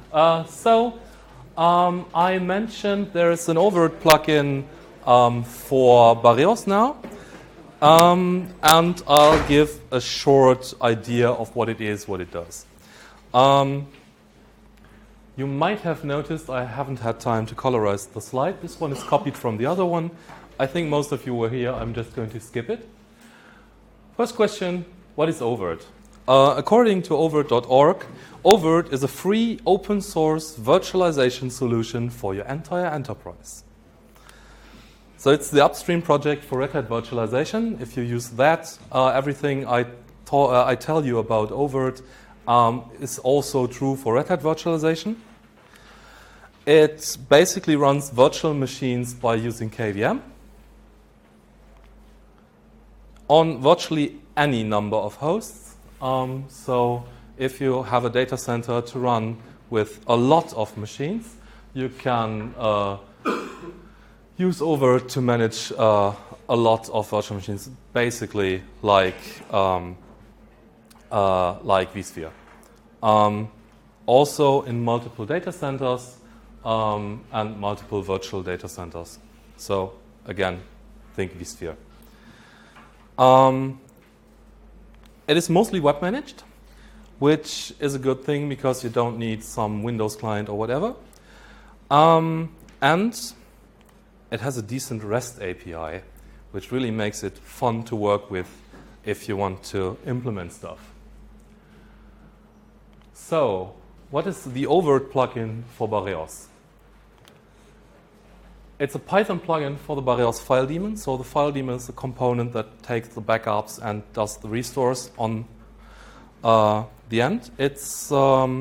I mentioned there is an Overt plugin for Barreos now, and I'll give a short idea of what it is, what it does. You might have noticed I haven't had time to colorize the slide. This one is copied from the other one. I think most of you were here. I'm just going to skip it. First question, what is Overt? According to overt.org, Overt is a free open source virtualization solution for your entire enterprise. So it's the upstream project for Red Hat virtualization. If you use that, everything I tell you about Overt is also true for Red Hat virtualization. It basically runs virtual machines by using KVM on virtually any number of hosts. So if you have a data center to run with a lot of machines, you can use Overt to manage a lot of virtual machines, basically like vSphere. Also in multiple data centers and multiple virtual data centers. So again, think vSphere. It is mostly web managed, which is a good thing because you don't need some Windows client or whatever. And it has a decent REST API, which really makes it fun to work with if you want to implement stuff. So, what is the Overt plugin for Barreos? It's a Python plugin for the Barreos file daemon. So the file daemon is a component that takes the backups and does the restores on the end. It's